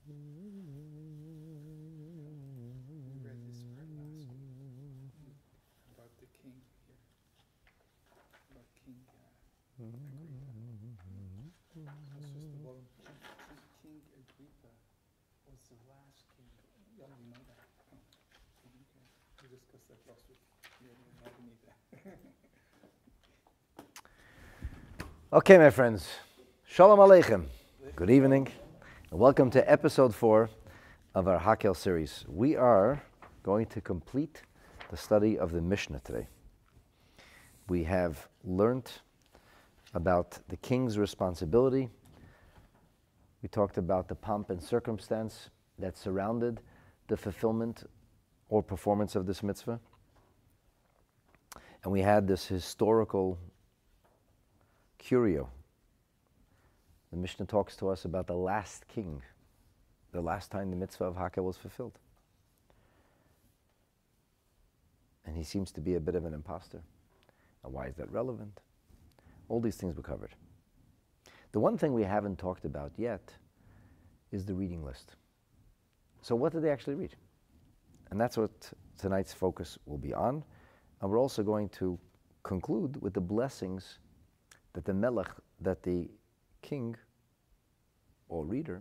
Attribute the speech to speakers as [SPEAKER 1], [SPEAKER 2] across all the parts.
[SPEAKER 1] We read this part last week about the king here, about King Agrippa. This was the one. King Agrippa was the last king. Yeah, you know that. Oh, okay. We discussed that last week. Yeah, I don't need that.
[SPEAKER 2] Okay, my friends. Shalom Aleichem. Good evening. And welcome to episode 4 of our Hakel series. We are going to complete the study of the Mishnah today. We have learned about the king's responsibility. We talked about the pomp and circumstance that surrounded the fulfillment or performance of this mitzvah. And we had this historical curio. The Mishnah talks to us about the last king, the last time the mitzvah of Hakel was fulfilled. And he seems to be a bit of an imposter. Now, why is that relevant? All these things were covered. The one thing we haven't talked about yet is the reading list. So what did they actually read? And that's what tonight's focus will be on. And we're also going to conclude with the blessings that the melech, that the king or reader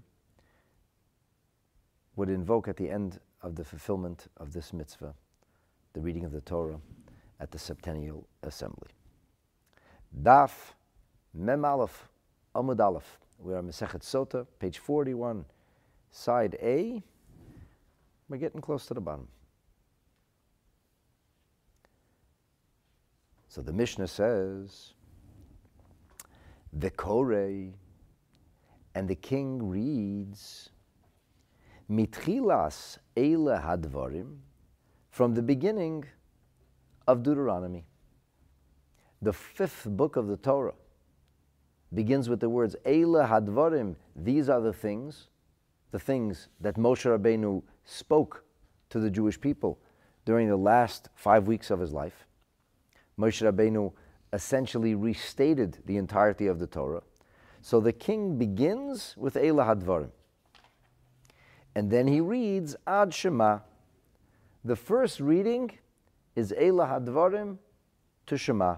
[SPEAKER 2] would invoke at the end of the fulfillment of this mitzvah, the reading of the Torah at the Septennial Assembly. Daf Mem Aleph Amud Aleph. We are Masechet Sota, page 41, side A. We're getting close to the bottom. So the Mishnah says, Vekore, and the king reads, Mitchilas Eile Hadvarim, from the beginning of Deuteronomy. The 5th book of the Torah begins with the words, Eile Hadvarim, these are the things that Moshe Rabbeinu spoke to the Jewish people during the last 5 weeks of his life. Moshe Rabbeinu essentially restated the entirety of the Torah. So the king begins with Eile Hadvarim. And then he reads Ad Shema. The first reading is Eile Hadvarim to Shema.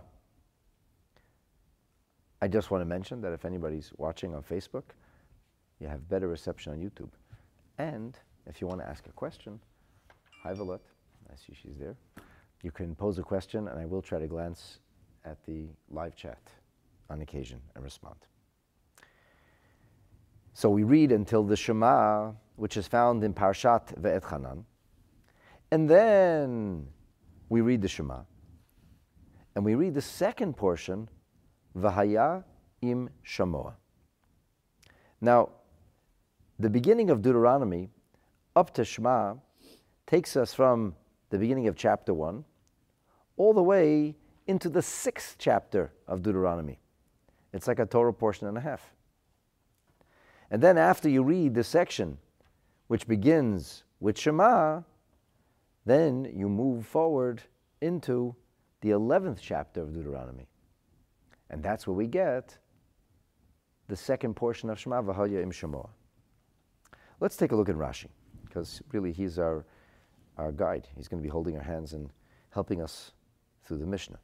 [SPEAKER 2] I just want to mention that if anybody's watching on Facebook, you have better reception on YouTube. And if you want to ask a question, hi Valet, I see she's there. You can pose a question and I will try to glance at the live chat on occasion and respond. So we read until the Shema, which is found in Parshat Ve'etchanan, and then we read the Shema, and we read the second portion, V'haya im Shamoa. Now, the beginning of Deuteronomy up to Shema takes us from the beginning of chapter 1 all the way into the 6th chapter of Deuteronomy. It's like a Torah portion and a half. And then after you read the section which begins with Shema, then you move forward into the 11th chapter of Deuteronomy. And that's where we get the second portion of Shema, V'haya im Shamoa. Let's take a look at Rashi, because really he's our guide. He's going to be holding our hands and helping us through the Mishnah.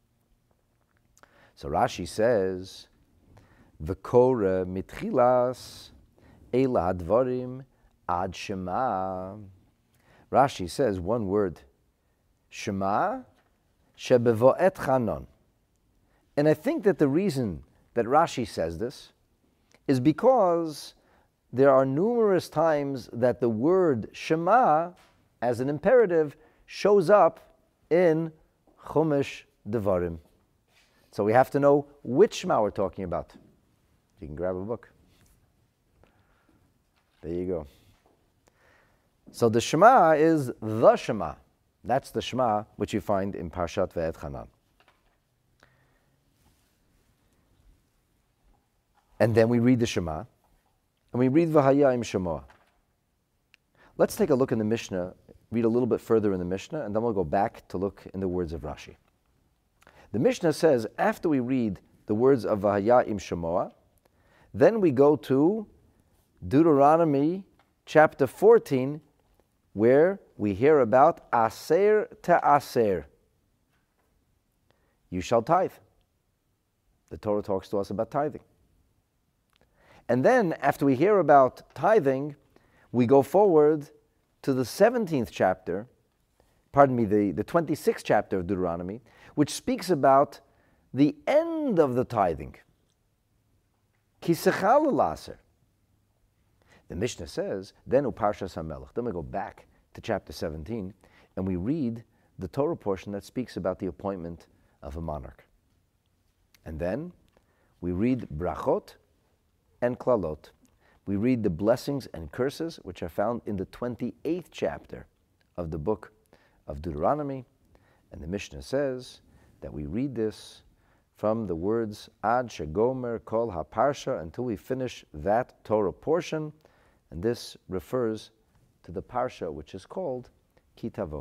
[SPEAKER 2] So Rashi says, V'kore mitchilas Eile Hadvarim ad Shema. Rashi says one word, Shema shebevoet chanon. And I think that the reason that Rashi says this is because there are numerous times that the word Shema as an imperative shows up in Chumash Devarim. So we have to know which Shema we're talking about. You can grab a book. There you go. So the Shema is the Shema. That's the Shema which you find in Parshat Ve'etchanan. And then we read the Shema, and we read V'haya im Shamoa. Let's take a look in the Mishnah, read a little bit further in the Mishnah, and then we'll go back to look in the words of Rashi. The Mishnah says, after we read the words of V'haya im Shamoa, then we go to Deuteronomy chapter 14, where we hear about Aser Ta'aser. You shall tithe. The Torah talks to us about tithing. And then, after we hear about tithing, we go forward to the 17th chapter, the 26th chapter of Deuteronomy, which speaks about the end of the tithing. Kisechal laser. The Mishnah says, then Uparshas HaMelech. Then we go back to chapter 17, and we read the Torah portion that speaks about the appointment of a monarch. And then we read brachot and klalot. We read the blessings and curses which are found in the 28th chapter of the book of Deuteronomy. And the Mishnah says that we read this from the words Ad Shegomer Kol HaParsha, until we finish that Torah portion. And this refers to the Parsha which is called Ki Tavo.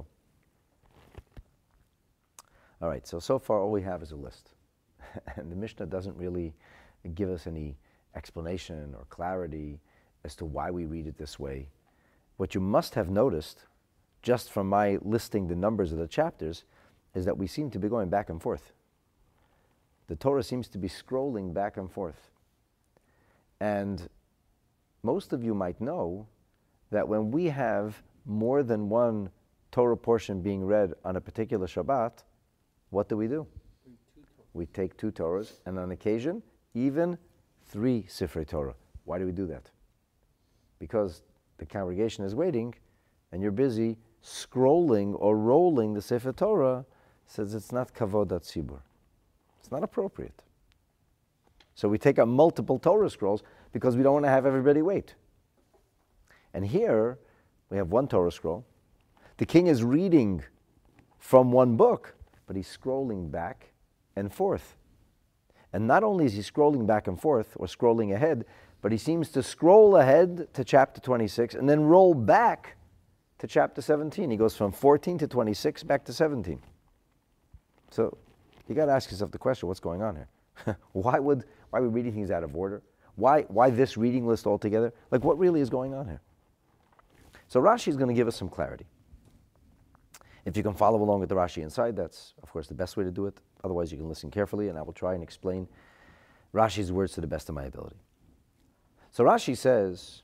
[SPEAKER 2] All right, so far all we have is a list. And the Mishnah doesn't really give us any explanation or clarity as to why we read it this way. What you must have noticed, just from my listing the numbers of the chapters, is that we seem to be going back and forth. The Torah seems to be scrolling back and forth. And most of you might know that when we have more than one Torah portion being read on a particular Shabbat, what do? We take 2 Torahs, and on occasion, even 3 Sifrei Torah. Why do we do that? Because the congregation is waiting, and you're busy scrolling or rolling the Sefer Torah. Says it's not kavod hatzibur. It's not appropriate. So we take out multiple Torah scrolls because we don't want to have everybody wait. And here we have 1 Torah scroll. The king is reading from 1 book, but he's scrolling back and forth. And not only is he scrolling back and forth or scrolling ahead, but he seems to scroll ahead to chapter 26 and then roll back to chapter 17. He goes from 14 to 26 back to 17. So you got to ask yourself the question, what's going on here? Why are we reading things out of order? Why this reading list altogether? Like, what really is going on here? So Rashi is going to give us some clarity. If you can follow along with the Rashi inside, that's, of course, the best way to do it. Otherwise, you can listen carefully, and I will try and explain Rashi's words to the best of my ability. So Rashi says,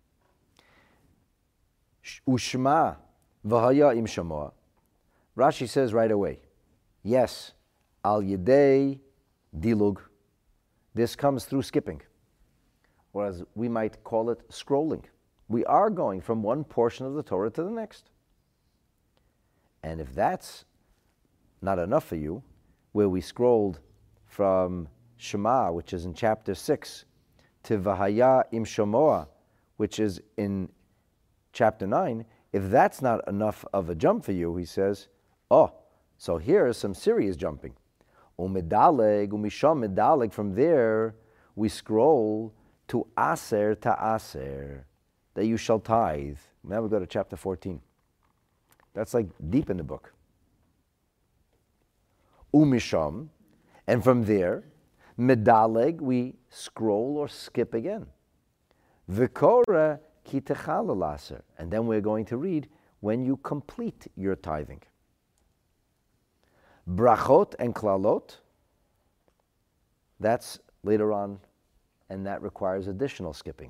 [SPEAKER 2] Ushma v'haya im shamoa. Rashi says right away, yes, al yedei dilug. This comes through skipping, or as we might call it, scrolling. We are going from one portion of the Torah to the next. And if that's not enough for you, where we scrolled from Shema, which is in chapter 6, to Vahaya im Shamoa, which is in chapter 9, if that's not enough of a jump for you, he says, so here is some serious jumping. Umedaleg, umisham medaleg, from there we scroll to Aser Ta'aser, that you shall tithe. Now we go to chapter 14. That's like deep in the book. Umisham, and from there, medaleg, we scroll or skip again. V'kora ki techal laser, and then we're going to read when you complete your tithing. Brachot and klalot, that's later on, and that requires additional skipping.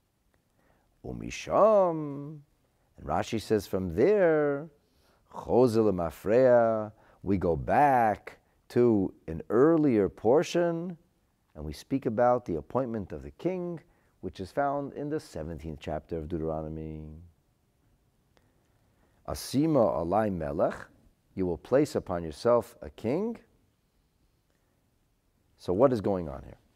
[SPEAKER 2] Umisham, and Rashi says from there, Chozel Mafreya, we go back to an earlier portion, and we speak about the appointment of the king, which is found in the 17th chapter of Deuteronomy. Asima alai melech, you will place upon yourself a king. So what is going on here?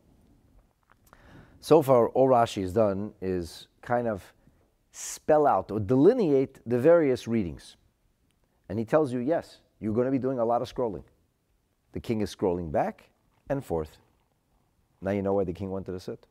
[SPEAKER 2] So far, all Rashi has done is kind of spell out or delineate the various readings. And he tells you, yes, you're going to be doing a lot of scrolling. The king is scrolling back and forth. Now you know where the king wanted to sit.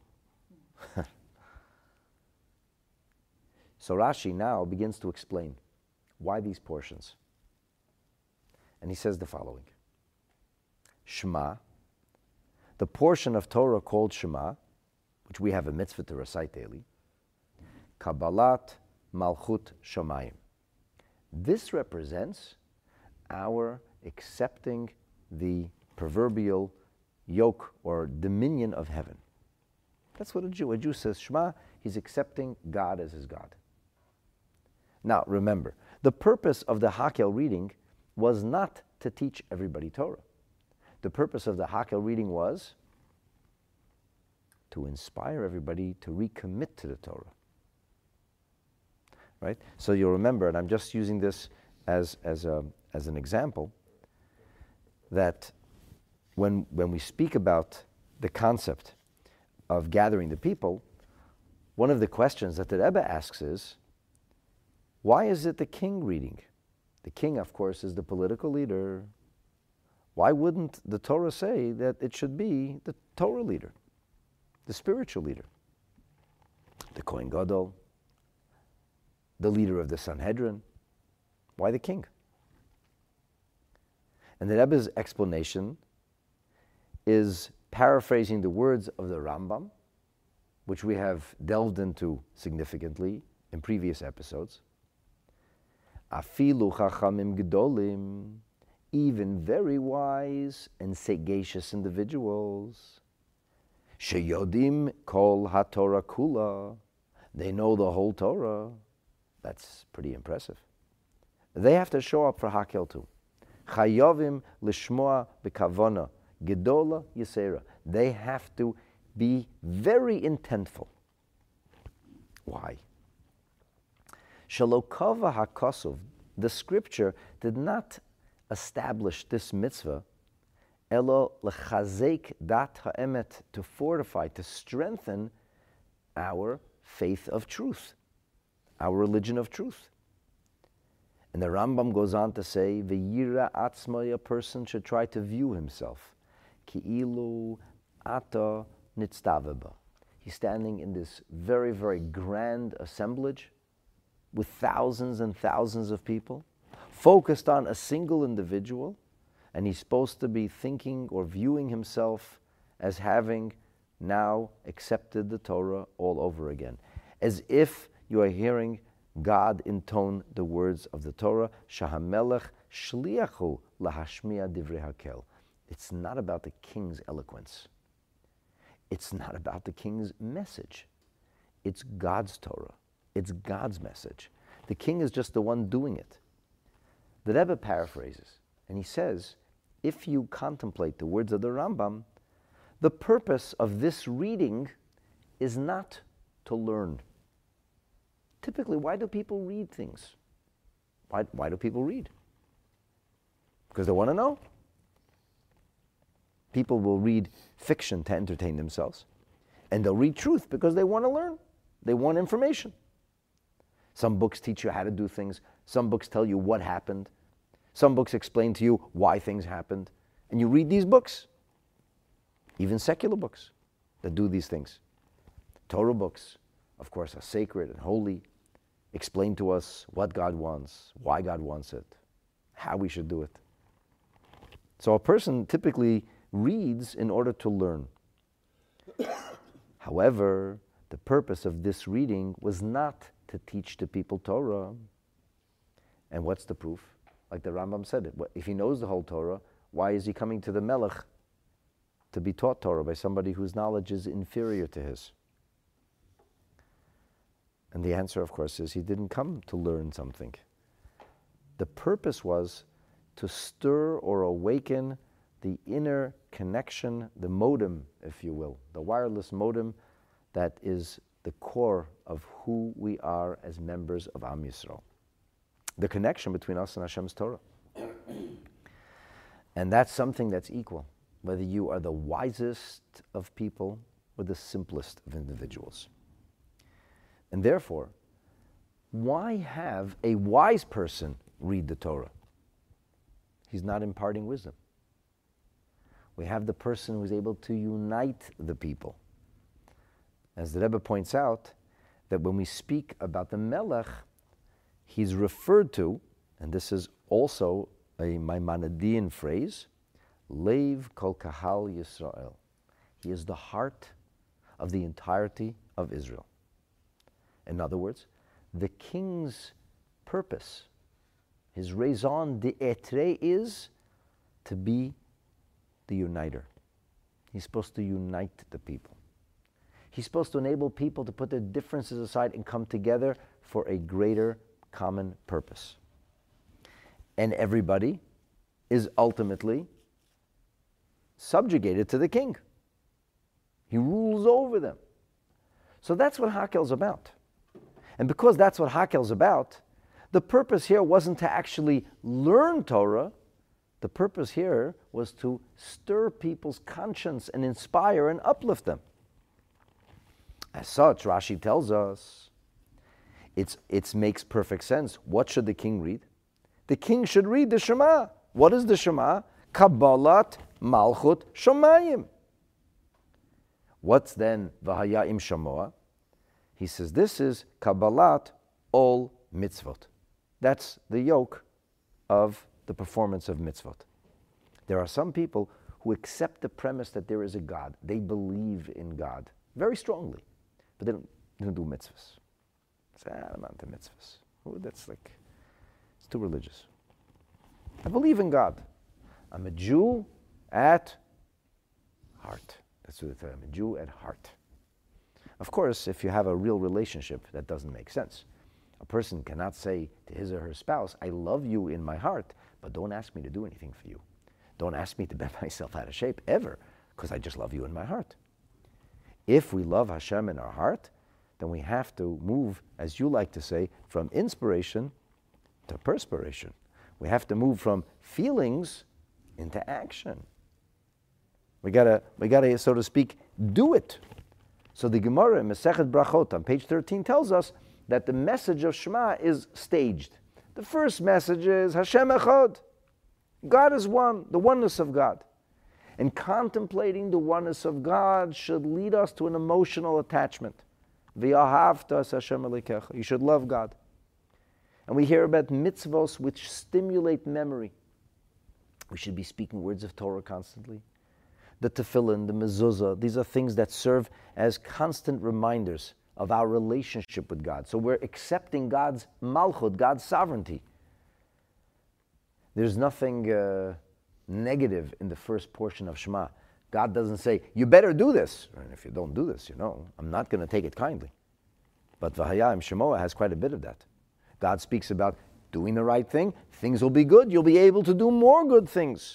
[SPEAKER 2] So Rashi now begins to explain why these portions. And he says the following. Shema, the portion of Torah called Shema, which we have a mitzvah to recite daily, Kabbalat Malchut Shamayim. This represents our accepting the proverbial yoke or dominion of heaven. That's what a Jew says Shema, he's accepting God as his God. Now remember, the purpose of the Hakel reading was not to teach everybody Torah. The purpose of the Hakel reading was to inspire everybody to recommit to the Torah. Right? So you'll remember, and I'm just using this as an example, that when we speak about the concept of gathering the people, one of the questions that the Rebbe asks is, why is it the king reading? The king, of course, is the political leader. Why wouldn't the Torah say that it should be the Torah leader, the spiritual leader, the Kohen Gadol, the leader of the Sanhedrin? Why the king? And the Rebbe's explanation is paraphrasing the words of the Rambam, which we have delved into significantly in previous episodes. Afilu chachamim gedolim, even very wise and sagacious individuals, sheyodim kol haTorah kula, they know the whole Torah. That's pretty impressive. They have to show up for Hakel too. Chayovim lishmoa bekavona gedola yisera. They have to be very intentful. Why? Shalokava hakosov, the scripture did not establish this mitzvah, elo lechazek dat ha'emet, to fortify, to strengthen our faith of truth, our religion of truth. And the Rambam goes on to say, v'yira atzmai, a person should try to view himself, ki'ilu ata nitztaveba. He's standing in this very, very grand assemblage with thousands and thousands of people, focused on a single individual, and he's supposed to be thinking or viewing himself as having now accepted the Torah all over again. As if you are hearing God intone the words of the Torah, Shahamelech shliachu lahashmiya divrei hakel. It's not about the king's eloquence. It's not about the king's message. It's God's Torah. It's God's message. The king is just the one doing it. The Rebbe paraphrases, and he says, if you contemplate the words of the Rambam, the purpose of this reading is not to learn. Typically, why do people read things? Why do people read? Because they want to know. People will read fiction to entertain themselves, and they'll read truth because they want to learn. They want information. Some books teach you how to do things. Some books tell you what happened. Some books explain to you why things happened. And you read these books, even secular books that do these things. Torah books, of course, are sacred and holy, explain to us what God wants, why God wants it, how we should do it. So a person typically reads in order to learn. However, the purpose of this reading was not to teach the people Torah. And what's the proof? Like the Rambam said, if he knows the whole Torah, why is he coming to the Melech to be taught Torah by somebody whose knowledge is inferior to his? And the answer, of course, is he didn't come to learn something. The purpose was to stir or awaken the inner connection, the modem, if you will, the wireless modem that is the core of who we are as members of Am Yisrael. The connection between us and Hashem's Torah. And that's something that's equal, whether you are the wisest of people or the simplest of individuals. And therefore, why have a wise person read the Torah? He's not imparting wisdom. We have the person who's able to unite the people. As the Rebbe points out, that when we speak about the Melech, he's referred to, and this is also a Maimonidean phrase, Leiv Kol Kahal Yisrael. He is the heart of the entirety of Israel. In other words, the king's purpose, his raison d'etre is to be the uniter. He's supposed to unite the people. He's supposed to enable people to put their differences aside and come together for a greater common purpose. And everybody is ultimately subjugated to the king. He rules over them. So that's what Hakel's about. And because that's what Hakel's about, the purpose here wasn't to actually learn Torah. The purpose here was to stir people's conscience and inspire and uplift them. As such, Rashi tells us, it makes perfect sense. What should the king read? The king should read the Shema. What is the Shema? Kabbalat Malchut Shamayim. What's then V'haya im Shamoa? He says this is Kabbalat all mitzvot. That's the yoke of the performance of mitzvot. There are some people who accept the premise that there is a God. They believe in God very strongly, but they don't do mitzvahs. Say, I'm not into mitzvahs. Ooh, that's like, it's too religious. I believe in God. I'm a Jew at heart. That's what they say. I'm a Jew at heart. Of course, if you have a real relationship, that doesn't make sense. A person cannot say to his or her spouse, I love you in my heart, but don't ask me to do anything for you. Don't ask me to bend myself out of shape ever, because I just love you in my heart. If we love Hashem in our heart, then we have to move, as you like to say, from inspiration to perspiration. We have to move from feelings into action. We gotta, so to speak, do it. So the Gemara in Masechet Brachot on page 13 tells us that the message of Shema is staged. The first message is Hashem Echad. God is one, the oneness of God. And contemplating the oneness of God should lead us to an emotional attachment. V'ahavta Hashem Elokecha. You should love God. And we hear about mitzvos which stimulate memory. We should be speaking words of Torah constantly. The tefillin, the mezuzah, these are things that serve as constant reminders of our relationship with God. So we're accepting God's malchut, God's sovereignty. There's nothing negative in the first portion of Shema. God doesn't say, you better do this. And if you don't do this, I'm not going to take it kindly. But V'haya im Shamoa has quite a bit of that. God speaks about doing the right thing. Things will be good. You'll be able to do more good things.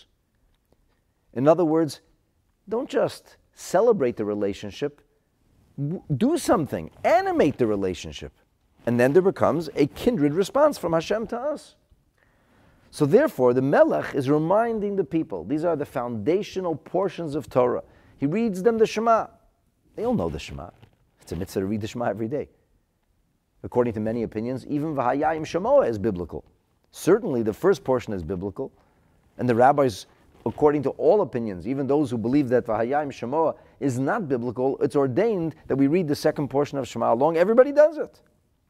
[SPEAKER 2] In other words, don't just celebrate the relationship. Do something. Animate the relationship. And then there becomes a kindred response from Hashem to us. So therefore, the Melech is reminding the people, these are the foundational portions of Torah. He reads them the Shema. They all know the Shema. It's a mitzvah to read the Shema every day. According to many opinions, even V'haya im Shamoa is biblical. Certainly the first portion is biblical. And the rabbis, according to all opinions, even those who believe that V'haya im Shamoa is not biblical, it's ordained that we read the second portion of Shema along. Everybody does it.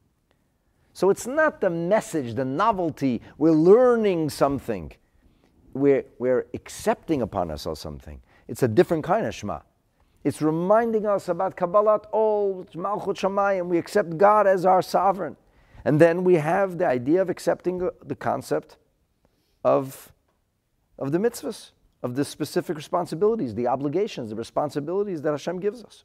[SPEAKER 2] So it's not the message, the novelty. We're learning something. We're accepting upon ourselves something. It's a different kind of Shema. It's reminding us about Kabbalat Ol, Malchut Shamayim. We accept God as our sovereign. And then we have the idea of accepting the concept of the mitzvahs, of the specific responsibilities, the obligations, the responsibilities that Hashem gives us.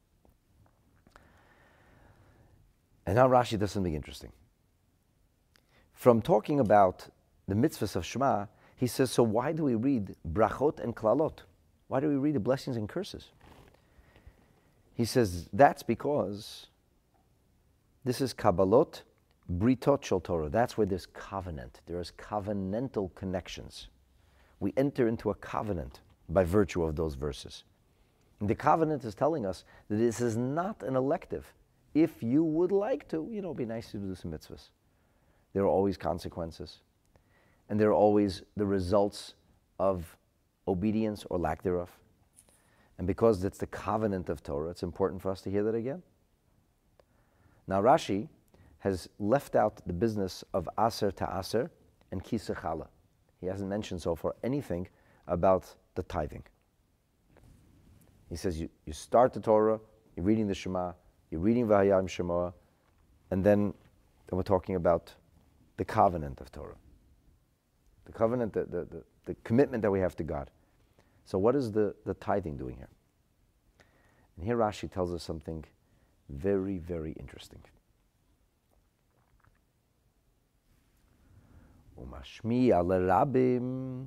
[SPEAKER 2] And now Rashi does something interesting. From talking about the mitzvahs of Shema, he says, so why do we read brachot and klalot? Why do we read the blessings and curses? He says, that's because this is Kabbalot, Britot Shel Torah. That's where there's covenant. There is covenantal connections. We enter into a covenant by virtue of those verses. And the covenant is telling us that this is not an elective. If you would like to, it'd be nice to do some mitzvahs. There are always consequences. And there are always the results of obedience or lack thereof. And because it's the covenant of Torah, it's important for us to hear that again. Now Rashi has left out the business of Aser to Aser and Kisechala. He hasn't mentioned so far anything about the tithing. He says you start the Torah, you're reading the Shema, you're reading V'haya im Shamoa, And then we're talking about the covenant of Torah. The covenant, the commitment that we have to God. So what is the tithing doing here? And here Rashi tells us something very, very interesting. Umashmiya lerabim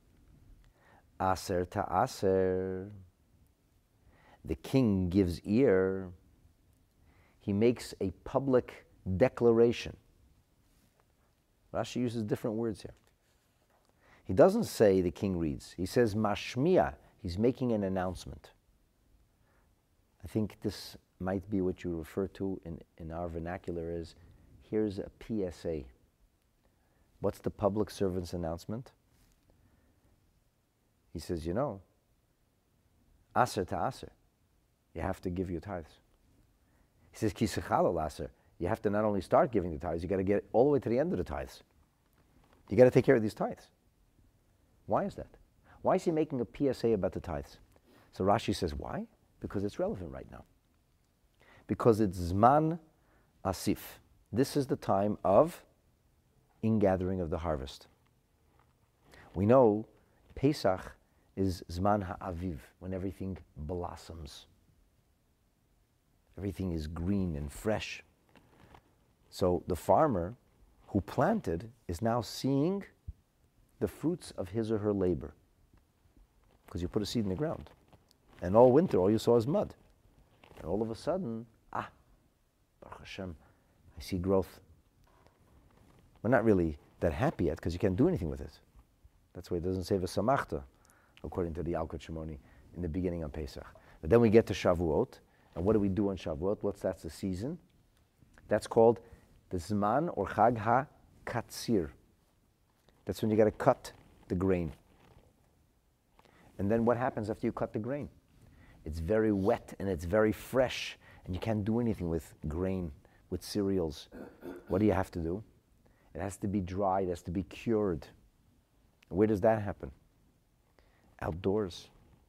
[SPEAKER 2] aser ta'aser. The king gives ear. He makes a public declaration. Rashi uses different words here. He doesn't say the king reads. He says mashmiya. He's making an announcement. I think this might be what you refer to in our vernacular as, here's a PSA. What's the public servant's announcement? He says, aser to aser. You have to give your tithes. He says, ki sechalal aser. You have to not only start giving the tithes, you got to get all the way to the end of the tithes. You got to take care of these tithes. Why is that? Why is he making a PSA about the tithes? So Rashi says, why? Because it's relevant right now. Because it's Zman Asif. This is the time of ingathering of the harvest. We know Pesach is Zman Ha'aviv, when everything blossoms. Everything is green and fresh. So the farmer who planted is now seeing the fruits of his or her labor. Because you put a seed in the ground. And all winter, all you saw is mud. And all of a sudden, Baruch Hashem, I see growth. We're not really that happy yet because you can't do anything with it. That's why it doesn't say v'samachta, according to the Yalkut Shimoni in the beginning on Pesach. But then we get to Shavuot, and what do we do on Shavuot? That's the season. That's called the Zman or Chag HaKatzir. That's when you got to cut the grain. And then what happens after you cut the grain? It's very wet and it's very fresh, and you can't do anything with grain, with cereals. What do you have to do? It has to be dried, it has to be cured. Where does that happen? Outdoors.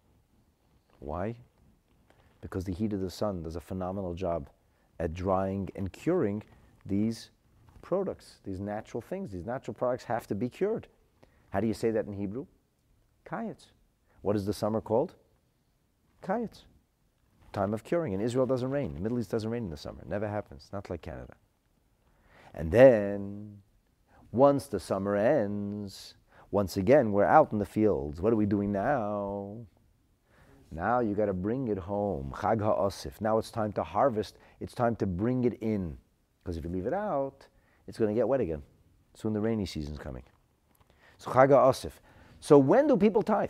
[SPEAKER 2] Why? Because the heat of the sun does a phenomenal job at drying and curing these products, these natural things. These natural products have to be cured. How do you say that in Hebrew? Kayetz. What is the summer called? Kayetz. Time of curing. In Israel, it doesn't rain. The Middle East doesn't rain in the summer. It never happens. Not like Canada. And then, once the summer ends, once again, we're out in the fields. What are we doing now? Now you got to bring it home. Chag HaOsif. Now it's time to harvest. It's time to bring it in. Because if you leave it out, it's going to get wet again. Soon the rainy season's coming. So Chag HaOsif. So when do people tithe?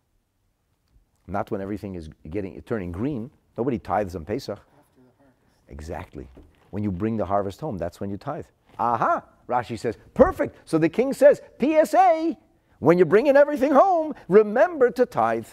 [SPEAKER 2] Not when everything is turning green. Nobody tithes on Pesach.
[SPEAKER 1] After the harvest.
[SPEAKER 2] Exactly. When you bring the harvest home, that's when you tithe. Aha! Rashi says, perfect. So the king says, PSA, when you're bringing everything home, remember to tithe.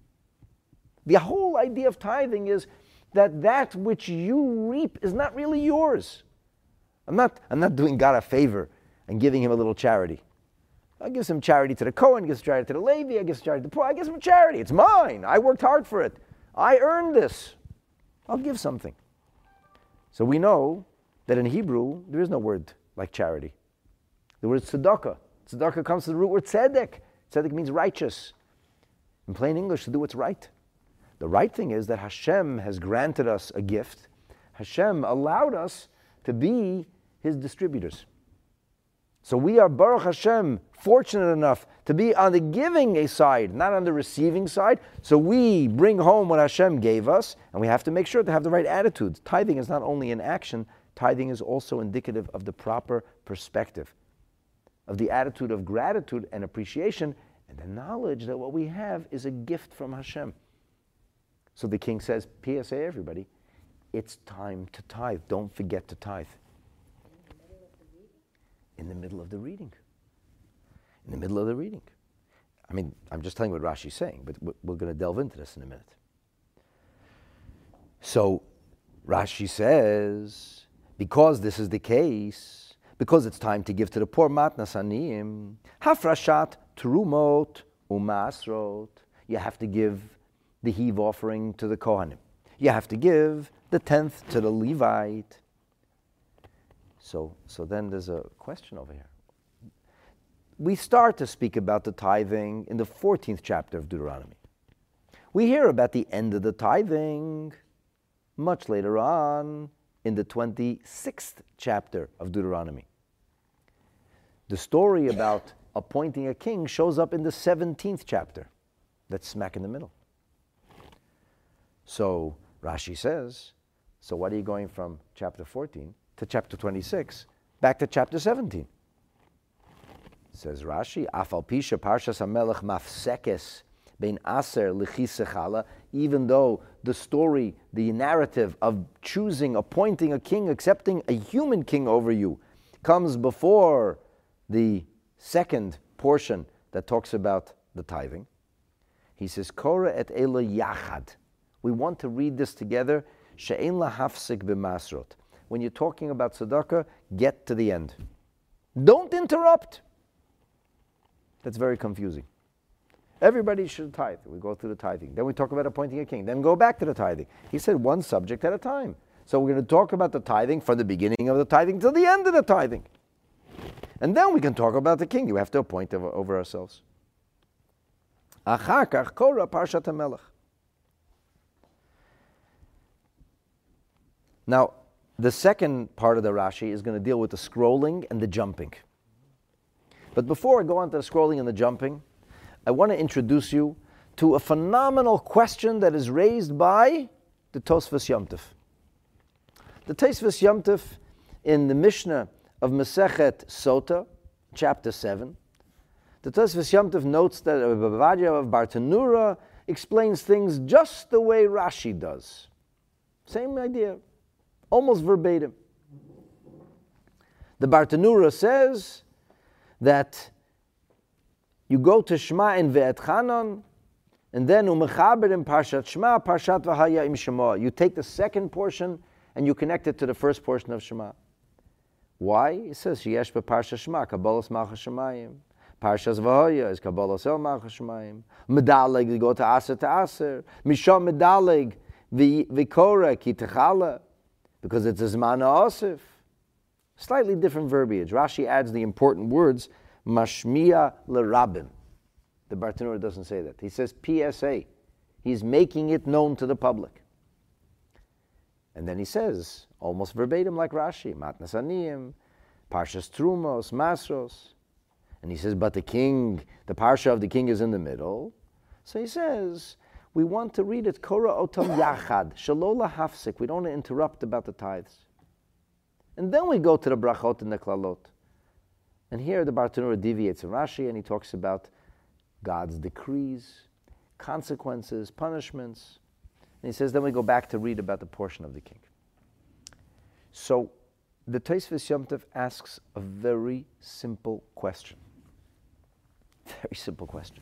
[SPEAKER 2] The whole idea of tithing is that which you reap is not really yours. I'm not doing God a favor and giving him a little charity. I give some charity to the Kohen, I give some charity to the Levi, I give some charity to the poor, I give some charity. It's mine. I worked hard for it. I earned this. I'll give something. So we know that in Hebrew, there is no word like charity. The word tzedakah. Tzedakah comes from the root word tzedek. Tzedek means righteous. In plain English, to do what's right. The right thing is that Hashem has granted us a gift. Hashem allowed us to be his distributors. So we are, Baruch Hashem, fortunate enough to be on the giving side, not on the receiving side. So we bring home what Hashem gave us, and we have to make sure to have the right attitude. Tithing is not only an action, tithing is also indicative of the proper perspective, of the attitude of gratitude and appreciation, and the knowledge that what we have is a gift from Hashem. So the king says, PSA everybody, it's time to tithe. Don't forget to tithe. In the middle of the reading. In the middle of the reading. I mean, I'm just telling you what Rashi's saying, but we're going to delve into this in a minute. So Rashi says, because this is the case, because it's time to give to the poor, matnas aniyim, hafrashat trumot umasrot, you have to give the heave offering to the Kohanim. You have to give the 10th to the Levite. So then there's a question over here. We start to speak about the tithing in the 14th chapter of Deuteronomy. We hear about the end of the tithing much later on in the 26th chapter of Deuteronomy. The story about appointing a king shows up in the 17th chapter. That's smack in the middle. So Rashi says, so what are you going from chapter 14 to chapter 26, back to chapter 17? Says Rashi, Afal Pisha Parshas HaMelech Mafsekes Bein Aser Lichisechala, even though the story, the narrative of choosing, appointing a king, accepting a human king over you, comes before the second portion that talks about the tithing. He says, Korah et Ela Yachad. We want to read this together. She'en lahafsik b'masrot. When you're talking about tzedakah, get to the end. Don't interrupt. That's very confusing. Everybody should tithe. We go through the tithing. Then we talk about appointing a king. Then go back to the tithing. He said one subject at a time. So we're going to talk about the tithing from the beginning of the tithing till the end of the tithing. And then we can talk about the king. You have to appoint over ourselves. Achar kach Korah Parshat HaMelech. Now, the second part of the Rashi is going to deal with the scrolling and the jumping. But before I go on to the scrolling and the jumping, I want to introduce you to a phenomenal question that is raised by the Tosfos Yom Tov. The Tosfos Yom Tov in the Mishnah of Masechet Sota, chapter 7, the Tosfos Yom Tov notes that Rabbi Ovadia of Bartanura explains things just the way Rashi does. Same idea, almost verbatim. The Bartanura says that you go to Shema in Ve'etchanan, and then Umechaber in Parshat Shema, Parshat V'haya im Shema. You take the second portion and you connect it to the first portion of Shema. Why? It says, Sheyesh beParshat Shema, Kabbalas Malchus Shemayim. Parshas V'haya is Kabbalas El Malchus Shemayim. Medaleg, you go to Aser. Misham Medaleg, V'korah, Ki Techala, because it's a Zman Ha'asif. Slightly different verbiage. Rashi adds the important words, Mashmiya L'Rabim. The Bartanura doesn't say that. He says PSA. He's making it known to the public. And then he says, almost verbatim like Rashi, Matnas Aniyim, Parshas Trumos, Masros. And he says, but the king, the Parsha of the king is in the middle. So he says, we want to read it, Korah Otam Yachad, Shalola Hafsik. We don't want to interrupt about the tithes. And then we go to the Brachot and the Klalot. And here the Bartanura deviates in Rashi and he talks about God's decrees, consequences, punishments. And he says, then we go back to read about the portion of the king. So the Tosfos Yom Tov asks a very simple question. Very simple question.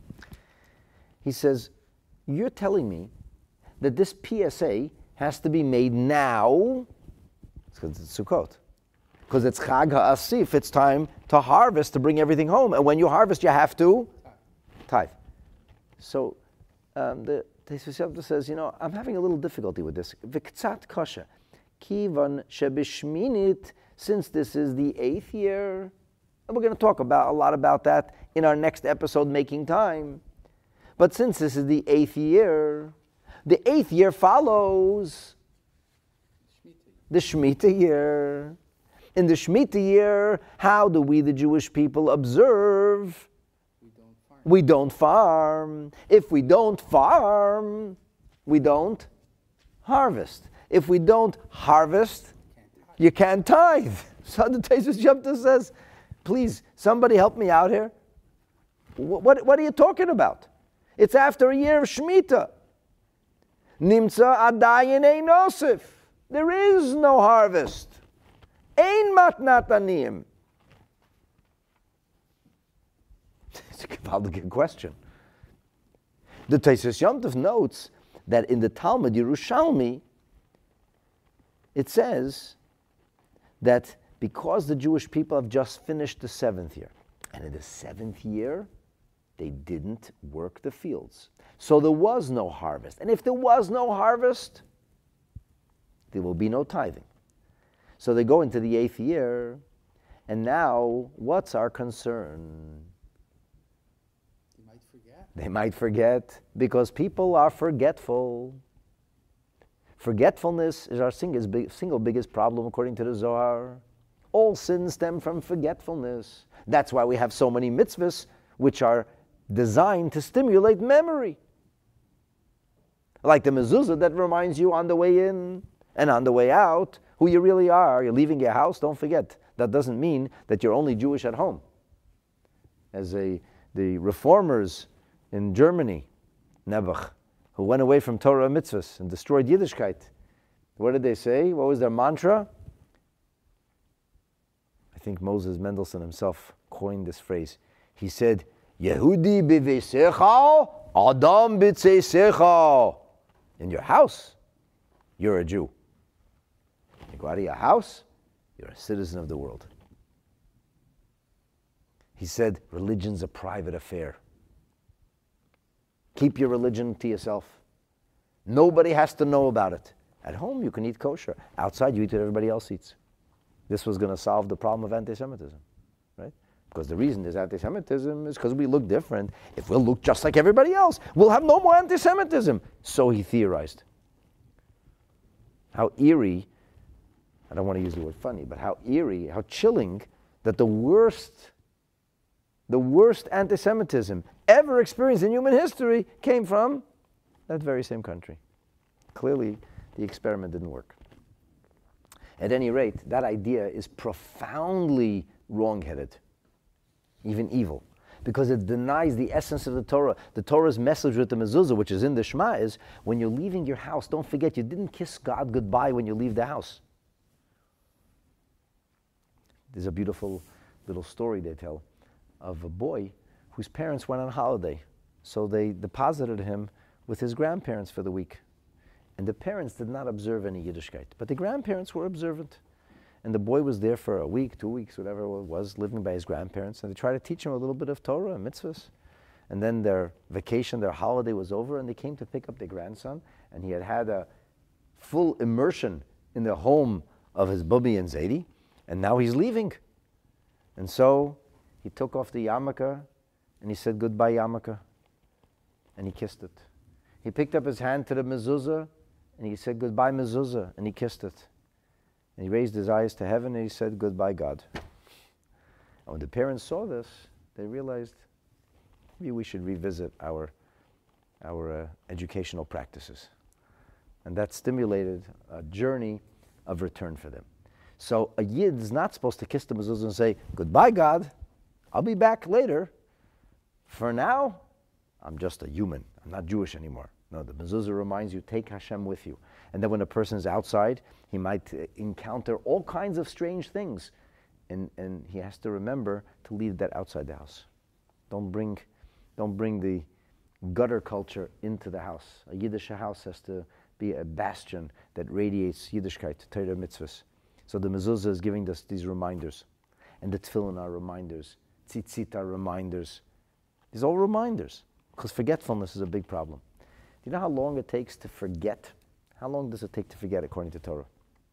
[SPEAKER 2] He says, you're telling me that this PSA has to be made now, because it's Sukkot. Because it's Chag HaAsif, it's time to harvest, to bring everything home. And when you harvest, you have to tithe. So the Tosfos Yom Tov says, I'm having a little difficulty with this. V'ktzat kosher. Kivan shebishminit, since this is the 8th year, and we're going to talk a lot about that in our next episode, Making Time. But since this is the 8th year, the 8th year follows the Shemitah year. In the Shemitah year, how do we, the Jewish people, observe? We don't farm. If we don't farm, we don't harvest. If we don't harvest, you can't tithe. So the Tosfos Yom Tov says, please, somebody help me out here. What are you talking about? It's after a year of Shemitah. Nimtza adayin ein osif. There is no harvest. Ein matnat aniyim. It's a gewaltige question. The Tosfos Yom Tov notes that in the Talmud Yerushalmi, it says that because the Jewish people have just finished the 7th year, and in the 7th year, they didn't work the fields. So there was no harvest. And if there was no harvest, there will be no tithing. So they go into the 8th year, and now what's our concern?
[SPEAKER 1] You might forget.
[SPEAKER 2] They might forget, because people are forgetful. Forgetfulness is our single biggest problem according to the Zohar. All sins stem from forgetfulness. That's why we have so many mitzvahs which are designed to stimulate memory. Like the mezuzah that reminds you on the way in and on the way out who you really are. You're leaving your house, don't forget. That doesn't mean that you're only Jewish at home. As the reformers in Germany, Nebuch, who went away from Torah and mitzvahs and destroyed Yiddishkeit, what did they say? What was their mantra? I think Moses Mendelssohn himself coined this phrase. He said, Yehudi b'veisecha, Adam b'tzeisecha. In your house, you're a Jew. You go out of your house, you're a citizen of the world. He said, religion's a private affair. Keep your religion to yourself. Nobody has to know about it. At home, you can eat kosher. Outside, you eat what everybody else eats. This was going to solve the problem of anti-Semitism, right? Because the reason there's anti-Semitism is because we look different. If we'll look just like everybody else, we'll have no more anti-Semitism. So he theorized. How eerie, I don't want to use the word funny, but how eerie, how chilling that the worst anti-Semitism ever experienced in human history came from that very same country. Clearly, the experiment didn't work. At any rate, that idea is profoundly wrong-headed, even evil, because it denies the essence of the Torah. The Torah's message with the mezuzah, which is in the Shema, is when you're leaving your house, don't forget you didn't kiss God goodbye when you leave the house. There's a beautiful little story they tell of a boy whose parents went on holiday. So they deposited him with his grandparents for the week. And the parents did not observe any Yiddishkeit, but the grandparents were observant. And the boy was there for a week, 2 weeks, whatever it was, living by his grandparents. And they tried to teach him a little bit of Torah and mitzvahs. And then their vacation, their holiday was over, and they came to pick up their grandson. And he had had a full immersion in the home of his Bubby and Zaidi. And now he's leaving. And so he took off the yarmulke, and he said, goodbye, yarmulke. And he kissed it. He picked up his hand to the mezuzah, and he said, goodbye, mezuzah, and he kissed it. And he raised his eyes to heaven, and he said, goodbye, God. And when the parents saw this, they realized, maybe we should revisit our educational practices. And that stimulated a journey of return for them. So a Yid is not supposed to kiss the mezuzah and say, goodbye, God, I'll be back later. For now, I'm just a human. I'm not Jewish anymore. No, the mezuzah reminds you, take Hashem with you. And then when a person is outside, he might encounter all kinds of strange things. And he has to remember to leave that outside the house. Don't bring the gutter culture into the house. A Yiddish house has to be a bastion that radiates Yiddishkeit, Torah mitzvahs. So the mezuzah is giving us these reminders. And the tefillin are reminders. Tzitzit are reminders. These are all reminders. Because forgetfulness is a big problem. Do you know how long it takes to forget? How long does it take to forget according to Torah?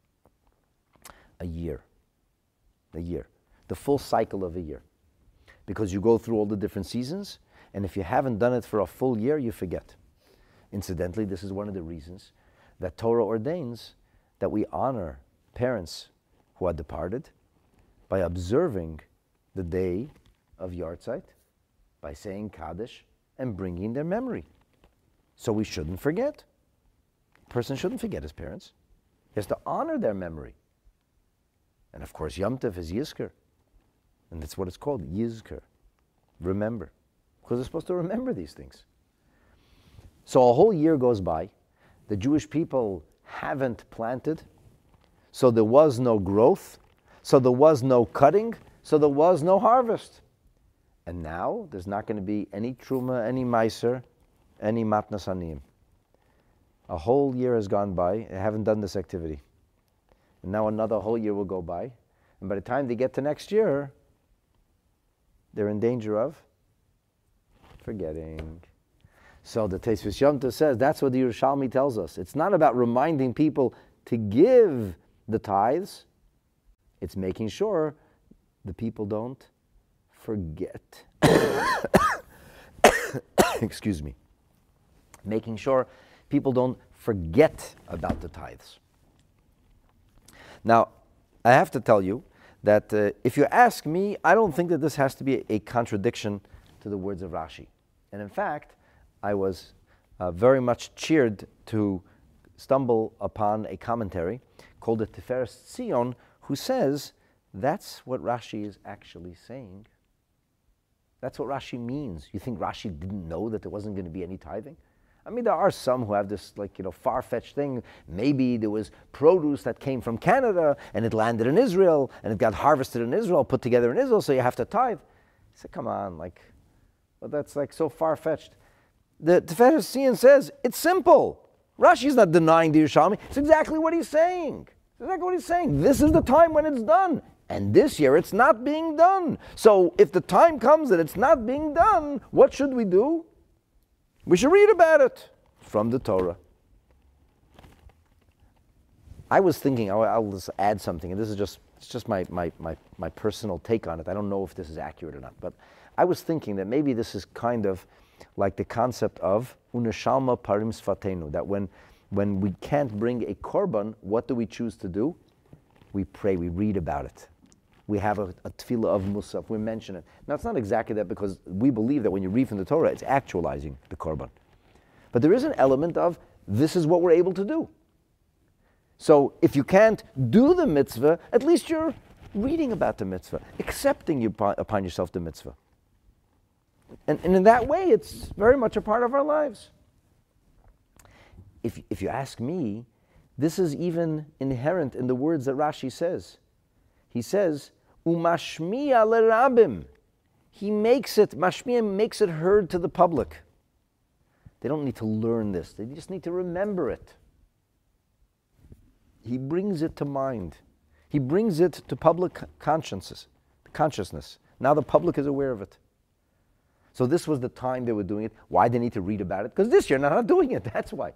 [SPEAKER 2] A year. A year. The full cycle of a year. Because you go through all the different seasons, and if you haven't done it for a full year, you forget. Incidentally, this is one of the reasons that Torah ordains that we honor parents who are departed by observing the day of Yartzeit, by saying Kaddish, and bringing their memory. So we shouldn't forget. A person shouldn't forget his parents. He has to honor their memory. And of course, Yom Tov is Yizkor. And that's what it's called, Yizkor. Remember. Because we're supposed to remember these things. So a whole year goes by. The Jewish people haven't planted. So there was no growth. So there was no cutting. So there was no harvest. And now there's not going to be any truma, any meiser, any matnas aniyim. A whole year has gone by. They haven't done this activity. And now another whole year will go by. And by the time they get to next year, they're in danger of forgetting. So the Tosfos Yom Tov says, that's what the Yerushalmi tells us. It's not about reminding people to give the tithes. It's making sure the people don't forget. Excuse me. Making sure people don't forget about the tithes. Now, I have to tell you that if you ask me, I don't think that this has to be a contradiction to the words of Rashi. And in fact, I was very much cheered to stumble upon a commentary called the Tiferes Tzion, who says that's what Rashi is actually saying. That's what Rashi means. You think Rashi didn't know that there wasn't going to be any tithing? I mean, there are some who have this, far-fetched thing. Maybe there was produce that came from Canada, and it landed in Israel, and it got harvested in Israel, put together in Israel, so you have to tithe. I said, come on, well, that's so far-fetched. The Tiferes Tzion says, it's simple. Rashi's not denying the Yerushalmi. It's exactly what he's saying. It's exactly what he's saying. This is the time when it's done. And this year it's not being done. So if the time comes that it's not being done, what should we do? We should read about it from the Torah. I was thinking, I'll just add something, and this is just my personal take on it. I don't know if this is accurate or not, but I was thinking that maybe this is kind of like the concept of uneshalma parim sfatenu, that when we can't bring a korban, what do we choose to do? We pray, we read about it. We have a tefillah of musaf, we mention it. Now, it's not exactly that, because we believe that when you read from the Torah, it's actualizing the korban. But there is an element of, this is what we're able to do. So if you can't do the mitzvah, at least you're reading about the mitzvah, accepting upon yourself the mitzvah. And in that way, it's very much a part of our lives. If you ask me, this is even inherent in the words that Rashi says. He says, Umashmiya lerabim. He makes it, mashmiya makes it heard to the public. They don't need to learn this. They just need to remember it. He brings it to mind. He brings it to public consciousness. Now the public is aware of it. So this was the time they were doing it. Why they need to read about it? Because this year they're not doing it. That's why.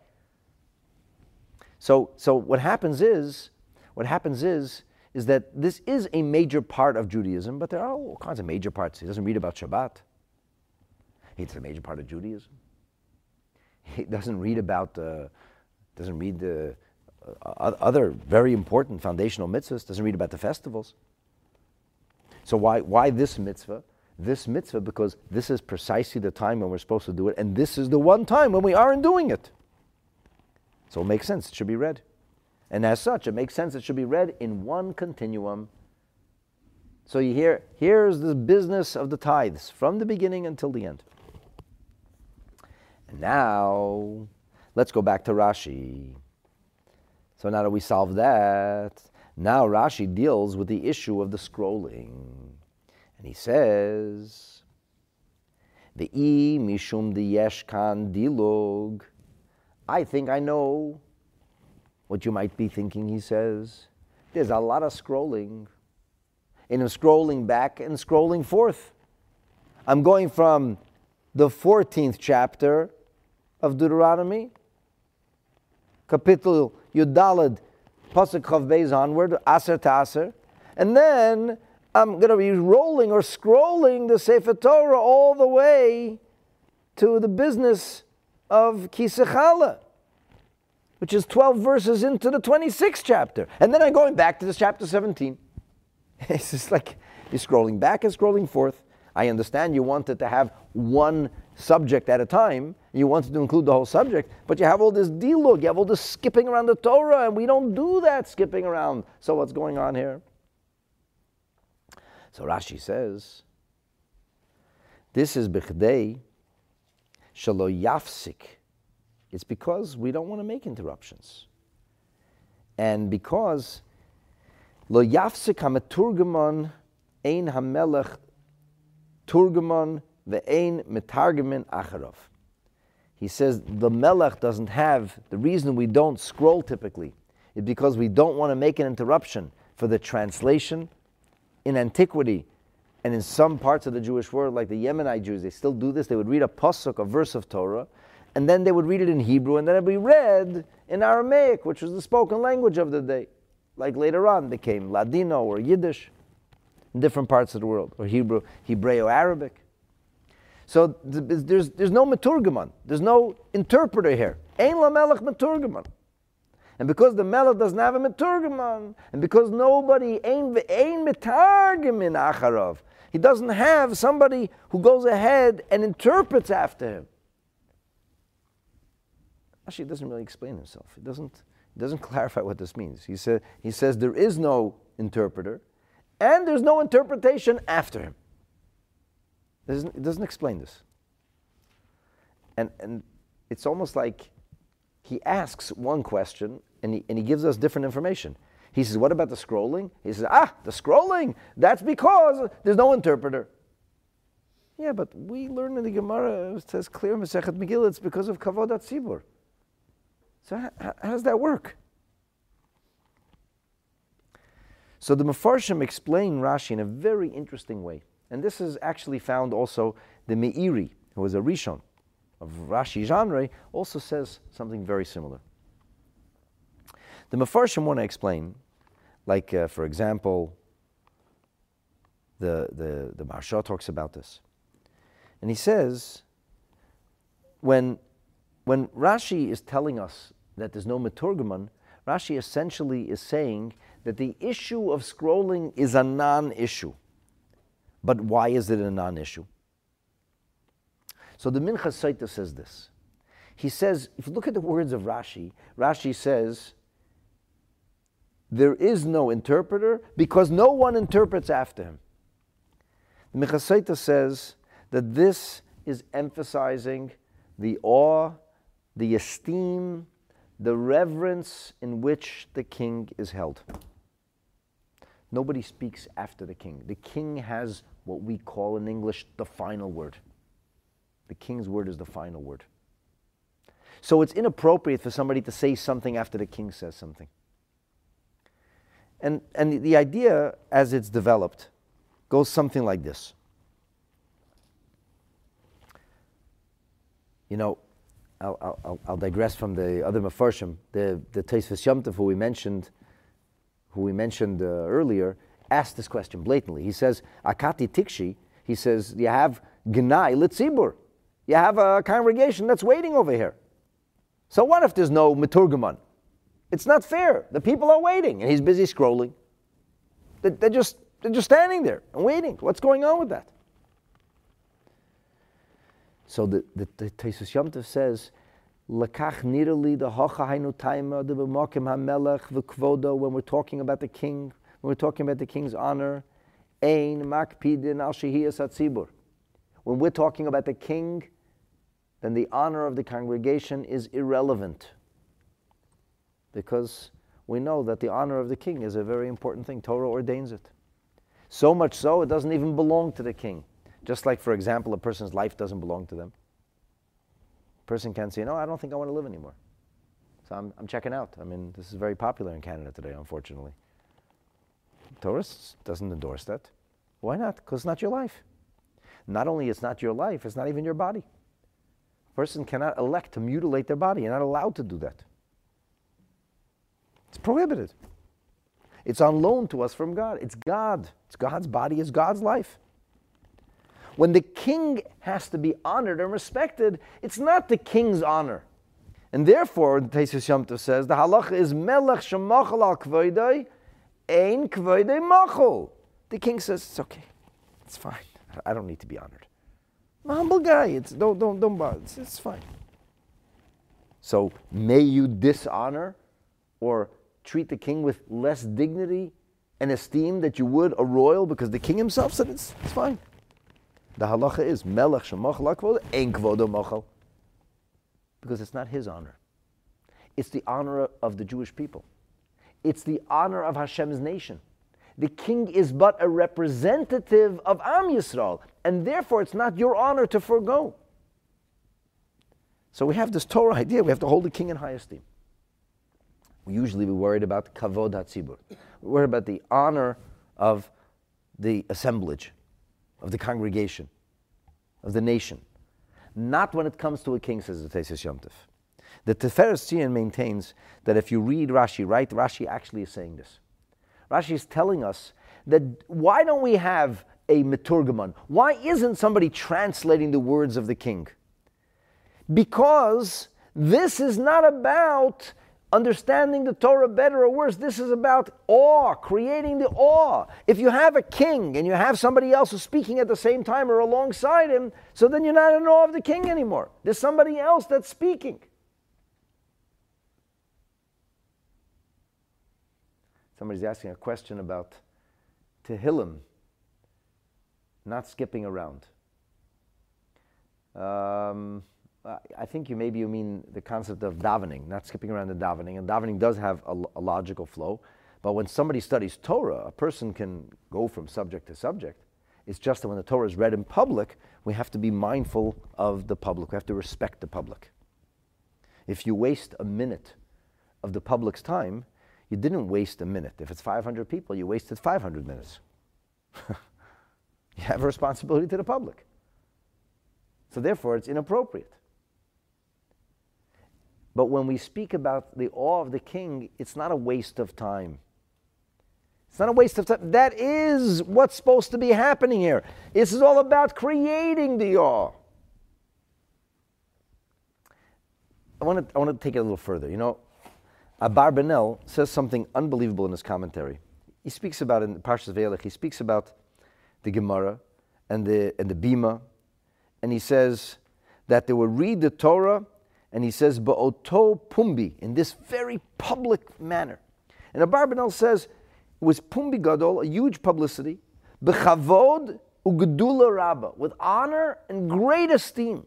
[SPEAKER 2] So what happens is that this is a major part of Judaism, but there are all kinds of major parts. He doesn't read about Shabbat. It's a major part of Judaism. He doesn't read about the other very important foundational mitzvahs. Doesn't read about the festivals. So why this mitzvah? This mitzvah because this is precisely the time when we're supposed to do it, and this is the one time when we aren't doing it. So it makes sense. It should be read. And as such, it makes sense it should be read in one continuum. So here's the business of the tithes from the beginning until the end. And now, let's go back to Rashi. So now that we solved that, now Rashi deals with the issue of the scrolling. And he says, Ve'i mishum diyesh kan dilog. I think I know what you might be thinking, he says. There's a lot of scrolling. And I'm scrolling back and scrolling forth. I'm going from the 14th chapter of Deuteronomy, Kapitel Yudalad, Pasuk Chav Beis onward, Aser to Aser. And then I'm going to be rolling or scrolling the Sefer Torah all the way to the business of Kisechala, which is 12 verses into the 26th chapter. And then I'm going back to this chapter 17. It's just like you're scrolling back and scrolling forth. I understand you wanted to have one subject at a time. You wanted to include the whole subject, but you have all this dilug, you have all this skipping around the Torah, and we don't do that skipping around. So what's going on here? So Rashi says, this is bichdei shelo yafsik. It's because we don't want to make interruptions. And because lo yafsik hameturgamon ein hamelech turgamon ve'ein metargamin acharov. He says the melech doesn't have, the reason we don't scroll typically is because we don't want to make an interruption for the translation. In antiquity, and in some parts of the Jewish world, like the Yemenite Jews, they still do this. They would read a pasuk, a verse of Torah, and then they would read it in Hebrew, and then it would be read in Aramaic, which was the spoken language of the day. like later on became Ladino or Yiddish in different parts of the world, or Hebreo-Arabic. So there's no Meturgaman. There's no interpreter here. Ein la melech Meturgaman. And because the melech doesn't have a Meturgaman, and because nobody ein metargim in acharov, he doesn't have somebody who goes ahead and interprets after him. Actually, he doesn't really explain himself. He doesn't clarify what this means. He says there is no interpreter, and there's no interpretation after him. It doesn't explain this. And it's almost like he asks one question and he gives us different information. He says, what about the scrolling? He says, the scrolling, that's because there's no interpreter. Yeah, but we learn in the Gemara, it says clear Masechet Megillah, it's because of Kavod HaTzibur. So how does that work? So the Mefarshim explain Rashi in a very interesting way. And this is actually found also, the Meiri, who was a Rishon of Rashi genre, also says something very similar. The Mefarshim want to explain, like for example, the Maharsha talks about this. And he says, when Rashi is telling us that there's no Meturgaman, Rashi essentially is saying that the issue of scrolling is a non-issue. But why is it a non-issue? So the Minchas Saita says this. He says, if you look at the words of Rashi, Rashi says, there is no interpreter because no one interprets after him. The Minchas Saita says that this is emphasizing the awe, the esteem, the reverence in which the king is held. Nobody speaks after the king. The king has what we call in English the final word. The king's word is the final word. So it's inappropriate for somebody to say something after the king says something. And the idea, as it's developed, goes something like this. You know, I'll digress from the other Mefarshim. The Tosfos Yom Tov, who we mentioned earlier, asked this question blatantly. He says, Akati Tikshi, he says, you have Gnai Litzibur. You have a congregation that's waiting over here. So what if there's no Meturgaman? It's not fair. The people are waiting, and he's busy scrolling. They're just standing there and waiting. What's going on with that? So the Tosfos Yom Tov says, Lekach nirali the hocha hainu taima the b'makim hamelech v'kvodo. When we're talking about the king, when we're talking about the king's honor, ein makpidin al shehiyas hatzibur. When we're talking about the king, then the honor of the congregation is irrelevant, because we know that the honor of the king is a very important thing. Torah ordains it. So much so, it doesn't even belong to the king. Just like, for example, a person's life doesn't belong to them. A person can say, no, I don't think I want to live anymore. So I'm checking out. I mean, this is very popular in Canada today, unfortunately. Torah doesn't endorse that. Why not? Because it's not your life. Not only it's not your life, it's not even your body. A person cannot elect to mutilate their body. You're not allowed to do that. It's prohibited. It's on loan to us from God. It's God. It's God's body. It's God's life. When the king has to be honored and respected, it's not the king's honor. And therefore, the Tosfos Yom Tov says, the halacha is melech shemachal al kvoidei, ein kvoidei machol. The king says, it's okay. It's fine. I don't need to be honored. I'm a humble guy. Don't bother. It's fine. So may you dishonor or treat the king with less dignity and esteem that you would a royal, because the king himself said it's fine. The halacha is melech shemachal kvodo ein kvodo machal, because it's not his honor. It's the honor of the Jewish people. It's the honor of Hashem's nation. The king is but a representative of Am Yisrael, and therefore it's not your honor to forego. So we have this Torah idea. We have to hold the king in high esteem. We usually be worried about kavod hatzibur. We're worried about the honor of the assemblage, of the congregation, of the nation. Not when it comes to a king, says the Tosfos Yom Tov. The Tiferes Tzion maintains that if you read Rashi right, Rashi actually is saying this. Rashi is telling us that why don't we have a meturgaman? Why isn't somebody translating the words of the king? Because this is not about understanding the Torah better or worse. This is about awe, creating the awe. If you have a king and you have somebody else who's speaking at the same time or alongside him, so then you're not in awe of the king anymore. There's somebody else that's speaking. Somebody's asking a question about Tehillim, not skipping around. I think you mean the concept of davening, not skipping around the davening. And davening does have a logical flow. But when somebody studies Torah, a person can go from subject to subject. It's just that when the Torah is read in public, we have to be mindful of the public. We have to respect the public. If you waste a minute of the public's time, you didn't waste a minute. If it's 500 people, you wasted 500 minutes. You have a responsibility to the public. So therefore, it's inappropriate. But when we speak about the awe of the king, it's not a waste of time. It's not a waste of time. That is what's supposed to be happening here. This is all about creating the awe. I want to take it a little further. You know, Abarbanel says something unbelievable in his commentary. He speaks about, in Parshas Vayelech, he speaks about the Gemara and the Bima, and he says that they would read the Torah, and he says, Ba'oto Pumbi, in this very public manner. And Abarbanel says, it was Pumbi Gadol, a huge publicity, B'chavod u'gedula rabba, with honor and great esteem.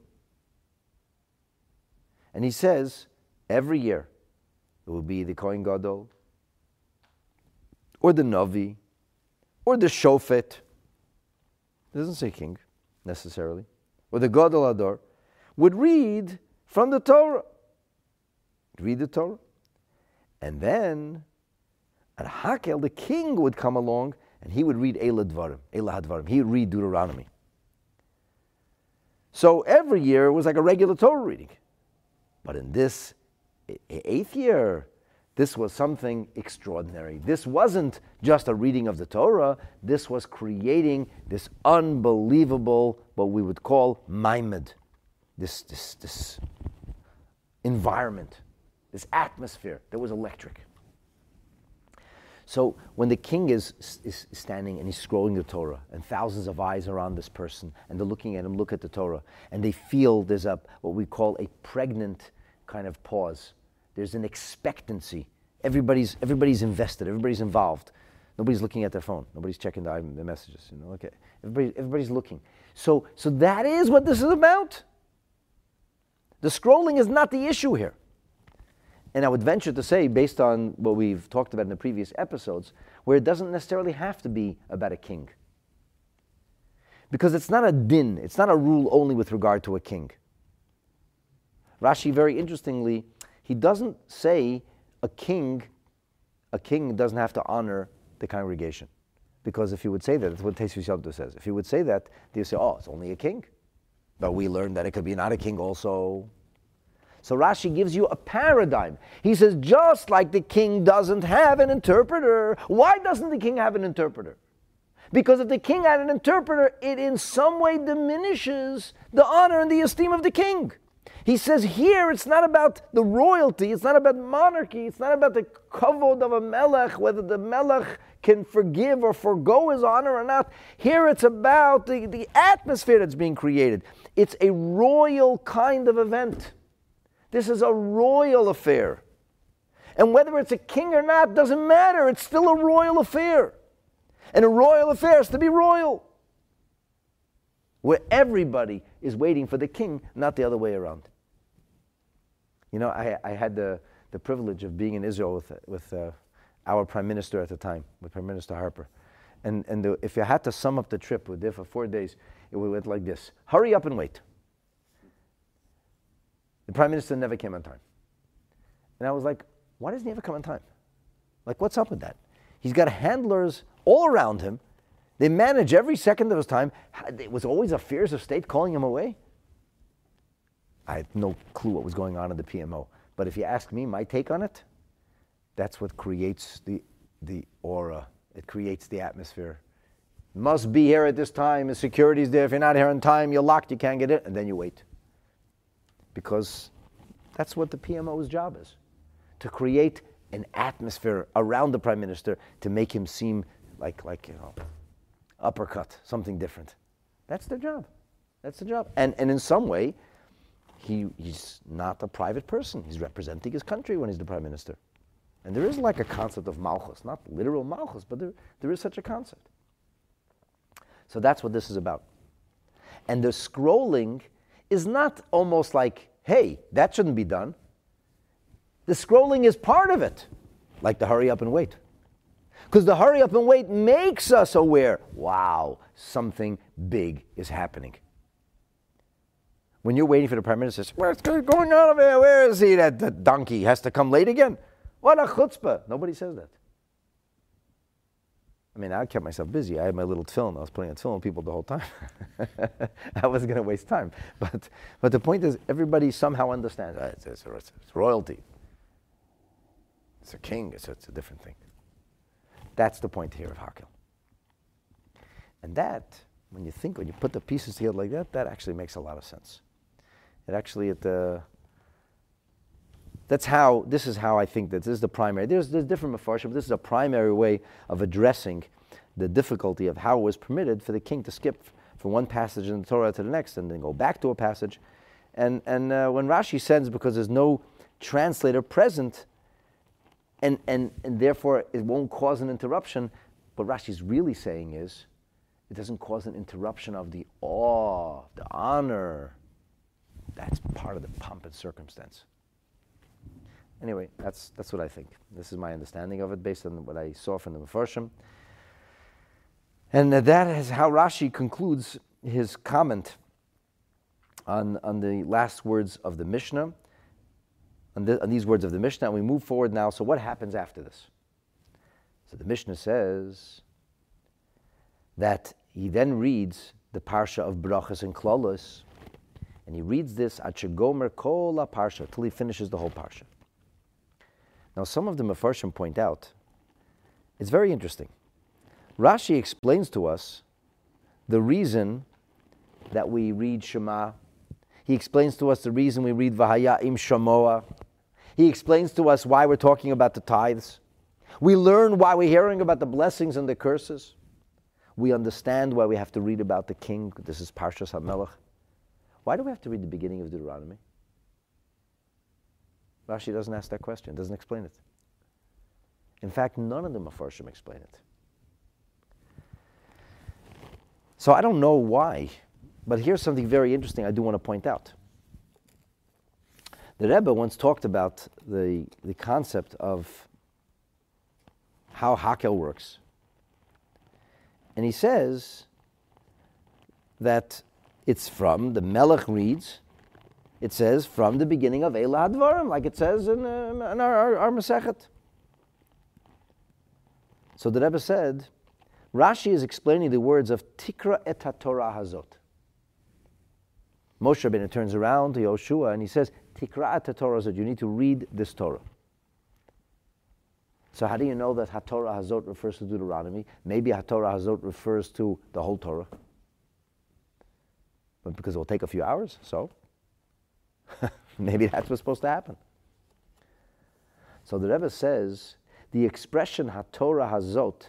[SPEAKER 2] And he says, every year, it will be the Kohen Gadol, or the Navi, or the Shofet. It doesn't say king, necessarily. Or the Gadol Ador, would read from the Torah. Read the Torah. And then, at Hakel, the king would come along, and he would read Eila Hadvarim. He would read Deuteronomy. So every year, it was like a regular Torah reading. But in this 8th year, this was something extraordinary. This wasn't just a reading of the Torah. This was creating this unbelievable, what we would call maimed, this environment, this atmosphere that was electric. So when the king is standing and he's scrolling the Torah, and thousands of eyes are on this person, and they're looking at him, look at the Torah, and they feel there's what we call a pregnant kind of pause. There's an expectancy. Everybody's invested. Everybody's involved. Nobody's looking at their phone. Nobody's checking the messages. You know, okay. Everybody's looking. So that is what this is about. The scrolling is not the issue here. And I would venture to say, based on what we've talked about in the previous episodes, where it doesn't necessarily have to be about a king. Because it's not a din. It's not a rule only with regard to a king. Rashi, very interestingly, he doesn't say a king doesn't have to honor the congregation. Because if he would say that, that's what Tosfos Yom Tov says. If he would say that, they would say, oh, it's only a king. But we learned that it could be not a king also. So Rashi gives you a paradigm. He says, just like the king doesn't have an interpreter, why doesn't the king have an interpreter? Because if the king had an interpreter, it in some way diminishes the honor and the esteem of the king. He says here it's not about the royalty, it's not about monarchy, it's not about the kavod of a melech, whether the melech can forgive or forgo his honor or not. Here it's about the atmosphere that's being created. It's a royal kind of event. This is a royal affair. And whether it's a king or not doesn't matter, it's still a royal affair. And a royal affair is to be royal, where everybody is waiting for the king, not the other way around. You know, I had the privilege of being in Israel with our prime minister at the time, with Prime Minister Harper. And if you had to sum up the trip, we were there for 4 days, it went like this: hurry up and wait. The prime minister never came on time. And I was like, why doesn't he ever come on time? Like, what's up with that? He's got handlers all around him. They manage every second of his time. It was always affairs of state calling him away. I had no clue what was going on in the PMO. But if you ask me, my take on it, that's what creates the the aura. It creates the atmosphere. Must be here at this time, and security's there. If you're not here on time, you're locked, you can't get in, and then you wait. Because that's what the PMO's job is, to create an atmosphere around the Prime Minister to make him seem like uppercut, something different. That's their job. That's the job. And in some way, he's not a private person. He's representing his country when he's the Prime Minister. And there is like a concept of Malchus, not literal Malchus, but there is such a concept. So that's what this is about. And the scrolling is not almost like, hey, that shouldn't be done. The scrolling is part of it, like the hurry up and wait. Because the hurry up and wait makes us aware, wow, something big is happening. When you're waiting for the Prime Minister, what's going on over here? Where is he? That donkey has to come late again? What a chutzpah. Nobody says that. I mean, I kept myself busy. I had my little tefillin. I was putting a tefillin on people the whole time. I wasn't going to waste time. But the point is, everybody somehow understands. It's royalty. It's a king. It's a different thing. That's the point here of Hakel. And that, when you put the pieces together like that, that actually makes a lot of sense. This is how I think that this is the primary. There's different mafarshim, but this is a primary way of addressing the difficulty of how it was permitted for the king to skip from one passage in the Torah to the next and then go back to a passage. And when Rashi sends, because there's no translator present, and therefore it won't cause an interruption, what Rashi's really saying is, it doesn't cause an interruption of the awe, the honor. That's part of the pomp and circumstance. Anyway, that's what I think. This is my understanding of it based on what I saw from the Mefarshim. And that is how Rashi concludes his comment on the last words of the Mishnah, on these words of the Mishnah. And we move forward now. So what happens after this? So the Mishnah says that he then reads the Parsha of Brachas and Klolos, and he reads this at Shegomer Kol HaParsha till he finishes the whole Parsha. Now, some of the Mefarshim point out, it's very interesting. Rashi explains to us the reason that we read Shema. He explains to us the reason we read Vahaya Im Shamoa. He explains to us why we're talking about the tithes. We learn why we're hearing about the blessings and the curses. We understand why we have to read about the king. This is Parshas HaMelech. Why do we have to read the beginning of Deuteronomy? Rashi doesn't ask that question, doesn't explain it. In fact, none of the Mefarshim explain it. So I don't know why, but here's something very interesting I do want to point out. The Rebbe once talked about the concept of how Hakel works. And he says that it's from, the Melech reads, it says from the beginning of Eila Hadvarim, like it says in our Masechet. So the Rebbe said, Rashi is explaining the words of Tikra et HaTorah Hazot. Moshe Rabbeinu turns around to Yoshua and he says, Tikra et HaTorah Hazot, you need to read this Torah. So how do you know that HaTorah Hazot refers to Deuteronomy? Maybe HaTorah Hazot refers to the whole Torah. But because it will take a few hours, so maybe that's what's supposed to happen. So the Rebbe says the expression HaTorah Hazot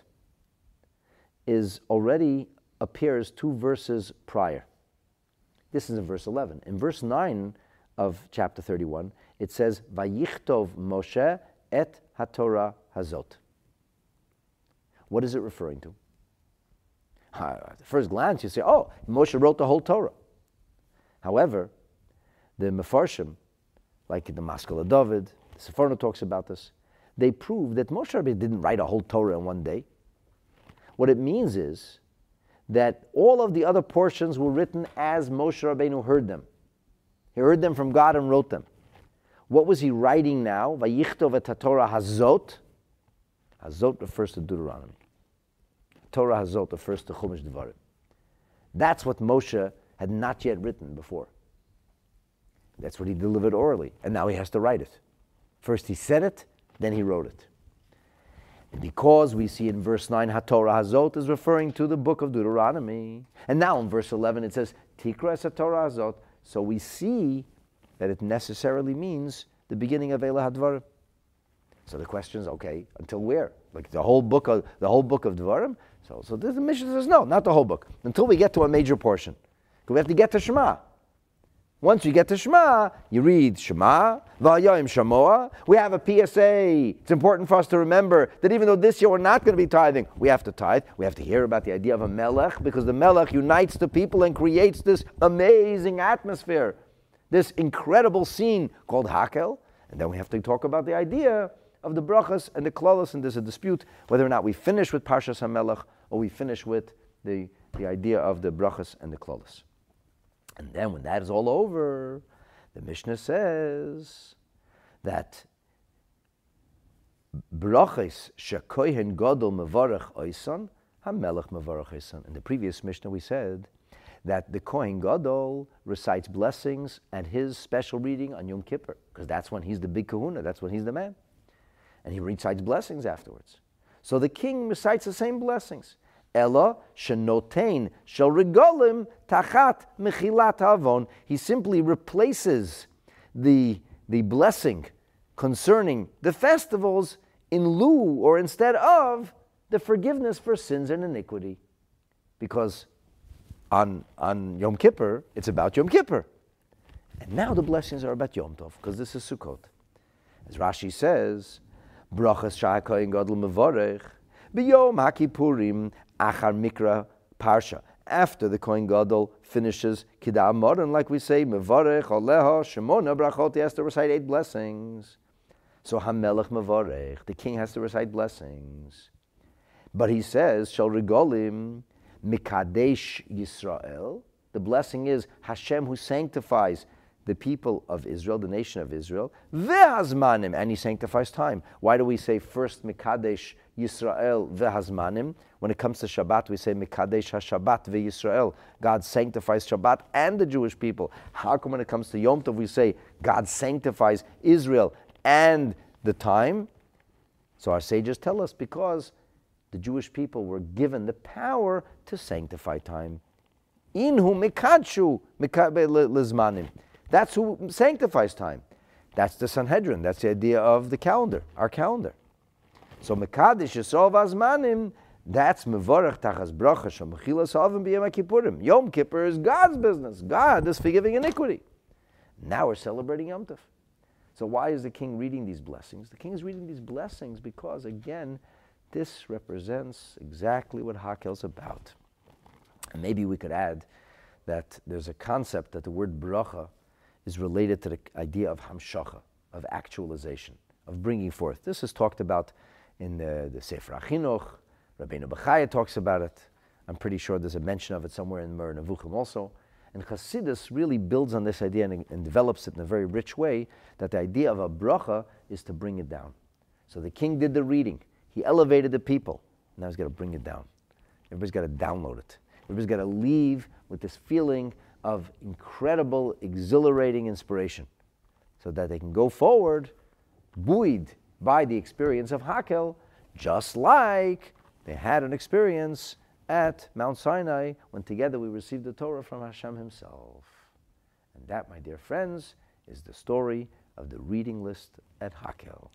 [SPEAKER 2] already appears 2 verses prior. This is in verse 11. In verse 9 of chapter 31, it says, Vayichtov Moshe et HaTorah Hazot. What is it referring to? At first glance, you say, oh, Moshe wrote the whole Torah. However, the Mefarshim, like the Maskil David, the Sephorno talks about this, they prove that Moshe Rabbeinu didn't write a whole Torah in one day. What it means is that all of the other portions were written as Moshe Rabbeinu heard them. He heard them from God and wrote them. What was he writing now? Vayichtov et HaTorah Hazot. Hazot refers to Deuteronomy. Torah Hazot refers to Chumash Devarim. That's what Moshe had not yet written before. That's what he delivered orally, and now he has to write it. First he said it, then he wrote it. Because we see in verse 9, HaTorah Hazot is referring to the book of Deuteronomy. And now in verse 11 it says, Tikra es HaTorah Hazot. So we see that it necessarily means the beginning of Eila HaDvarim. So the question is, okay, until where? Like the whole book of Dvarim? So the Mishnah says, no, not the whole book. Until we get to a major portion. Because we have to get to Shema. Once you get to Shema, you read Shema, V'Hayayim Shamoa. We have a PSA. It's important for us to remember that even though this year we're not going to be tithing, we have to tithe. We have to hear about the idea of a Melech, because the Melech unites the people and creates this amazing atmosphere, this incredible scene called Hakel. And then we have to talk about the idea of the brachas and the klolos, and there's a dispute whether or not we finish with Parshas HaMelech or we finish with the idea of the brachas and the klolos. And then when that is all over, the Mishnah says that brachos shekohen gadol mevarach oisan, hamelech mevarach oisan. In the previous Mishnah we said that the Kohen Gadol recites blessings at his special reading on Yom Kippur, because that's when he's the big kahuna, that's when he's the man. And he recites blessings afterwards. So the king recites the same blessings. Ella shenotein shel regolim tachat mechilat havon. He simply replaces the blessing concerning the festivals in lieu or instead of the forgiveness for sins and iniquity. Because on Yom Kippur, it's about Yom Kippur. And now the blessings are about Yom Tov, because this is Sukkot. As Rashi says, brachas sha'hakoyin gadol mevorech b'yom HaKippurim achar mikra parsha. After the Kohen Gadol finishes Kiddush Moran, like we say, mevorech aleha shemona brachot, he has to recite 8 blessings. So hamelech mevorech, the king has to recite blessings. But he says, shel regolim mikadesh Yisrael. The blessing is Hashem who sanctifies the people of Israel, the nation of Israel, ve'hazmanim, and he sanctifies time. Why do we say first Mikadesh Yisrael ve'hazmanim? When it comes to Shabbat, we say Mikadesh HaShabbat ve'Yisrael. God sanctifies Shabbat and the Jewish people. How come when it comes to Yom Tov, we say God sanctifies Israel and the time? So our sages tell us because the Jewish people were given the power to sanctify time. Inhu mikadshu lizmanim. That's who sanctifies time. That's the Sanhedrin. That's the idea of the calendar, our calendar. So Mekadesh Yisrael Vazmanim, that's Mevorach Tachas Bracha Shemechilas Havim B'Yom HaKippurim. Yom Kippur is God's business. God is forgiving iniquity. Now we're celebrating Yom Tov. So why is the king reading these blessings? The king is reading these blessings because, again, this represents exactly what Hakel is about. And maybe we could add that there's a concept that the word bracha is related to the idea of hamshacha, of actualization, of bringing forth. This is talked about in the Sefer HaChinuch. Rabbeinu Bechaya talks about it. I'm pretty sure there's a mention of it somewhere in Mer Nevuchim also. And Chassidus really builds on this idea and develops it in a very rich way, that the idea of a bracha is to bring it down. So the king did the reading. He elevated the people. Now he's got to bring it down. Everybody's got to download it. Everybody's got to leave with this feeling of incredible, exhilarating inspiration so that they can go forward buoyed by the experience of Hakel, just like they had an experience at Mount Sinai when together we received the Torah from Hashem himself. And that, my dear friends, is the story of the reading list at Hakel.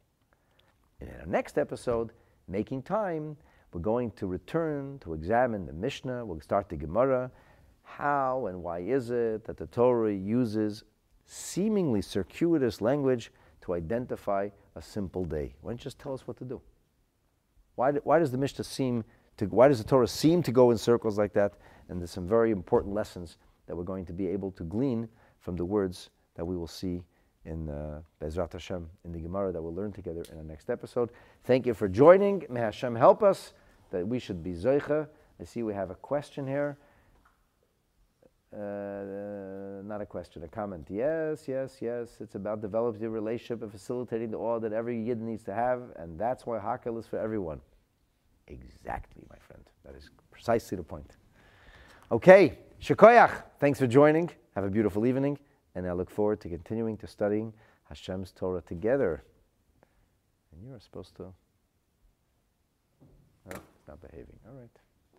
[SPEAKER 2] And in our next episode, Making Time, we're going to return to examine the Mishnah. We'll start the Gemara. How and why is it that the Torah uses seemingly circuitous language to identify a simple day? Why don't you just tell us what to do? Why does the Mishnah why does the Torah seem to go in circles like that? And there's some very important lessons that we're going to be able to glean from the words that we will see in Be'ezrat Hashem, in the Gemara that we'll learn together in our next episode. Thank you for joining. May Hashem help us that we should be Zoicha. I see we have a question here. Not a question, a comment. Yes. It's about developing a relationship and facilitating the awe that every Yid needs to have, and that's why Hakel is for everyone. Exactly, my friend. That is precisely the point. Okay, Shekoyach. Thanks for joining. Have a beautiful evening, and I look forward to continuing to studying Hashem's Torah together. And you are supposed to not behaving. All right.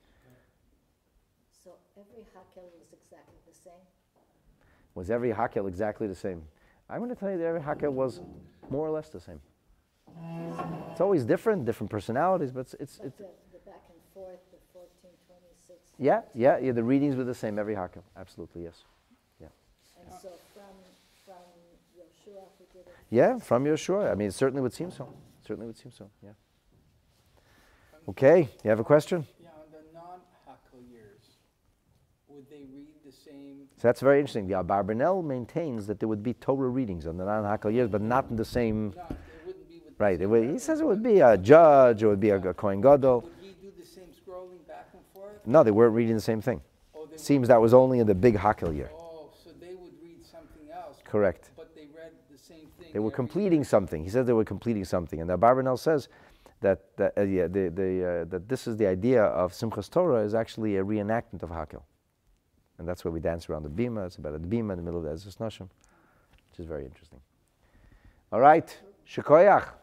[SPEAKER 3] So every Hakel was exactly the same?
[SPEAKER 2] Was every Hakel exactly the same? I'm going to tell you that every Hakel was more or less the same. It's always different personalities, but it's
[SPEAKER 3] But the back and forth, the 14, 26.
[SPEAKER 2] yeah, the readings were the same, every Hakel. Absolutely, yes. Yeah.
[SPEAKER 3] And so from Yoshua who did it?
[SPEAKER 2] Yeah, from Yoshua. I mean, it certainly would seem so. Yeah. Okay, you have a question?
[SPEAKER 1] Yeah, on the non-Hakel years, would they read the same?
[SPEAKER 2] So that's very interesting. The Abarbanel maintains that there would be Torah readings on the non-Hakel years, but not in the same.
[SPEAKER 1] No, it wouldn't be with
[SPEAKER 2] Right.
[SPEAKER 1] the same
[SPEAKER 2] He says it
[SPEAKER 1] reference,
[SPEAKER 2] would be a judge, or it would be a Kohen Gadol.
[SPEAKER 1] Would we do the same scrolling back and forth?
[SPEAKER 2] No, they weren't reading the same thing.
[SPEAKER 1] Oh, they
[SPEAKER 2] Seems that was only in the big Hakel year.
[SPEAKER 1] Oh, so they would read something else.
[SPEAKER 2] Correct.
[SPEAKER 1] But they read the same thing.
[SPEAKER 2] They were
[SPEAKER 1] every
[SPEAKER 2] completing
[SPEAKER 1] year.
[SPEAKER 2] something. He says they were completing something, and the Abarbanel says that that this is the idea of Simchas Torah is actually a reenactment of Hakel, and that's where we dance around the bima. It's about the bima in the middle of the Ezras Nashim, which is very interesting. All right, Shekoyach.